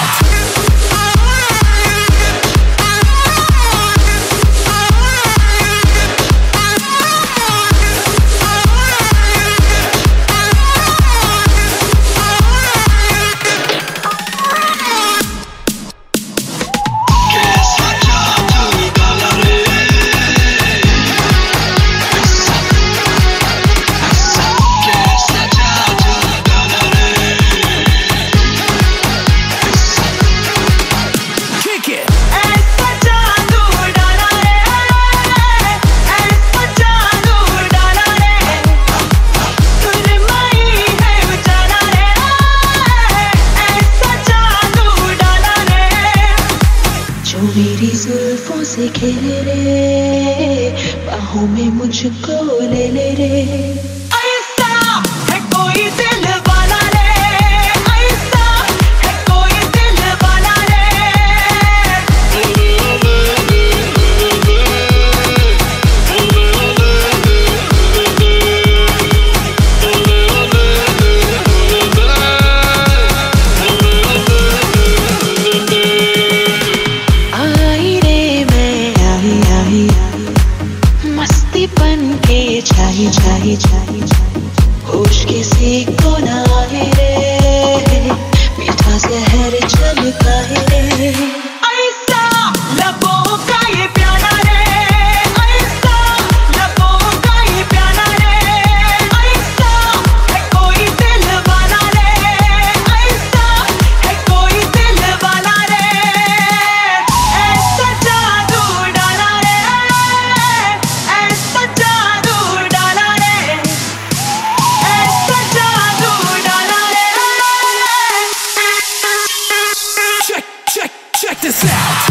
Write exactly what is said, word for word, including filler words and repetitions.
मेरी जुल्फों से खेले रे, बाहों में मुझको ले ले रे। ऐसा है कोई दिल वाला रे, ऐसा है कोई दिल वाला रे। आई रे मैं आई आई, मस्तीपन के छाई छाई छाई, होश किसी को ना आए रे, मीठा जहर चलता है रे। ऐसा लबों का ये प्याला रे, ऐसा लबों का ये प्याला रे। ऐसा है कोई दिल वाला रे, ऐसा है कोई दिल वाला रे। ऐसा जादू डाला रे, ऐसा जादू डाला रे, ऐसा जादू डाला रे। Check, check, check this out.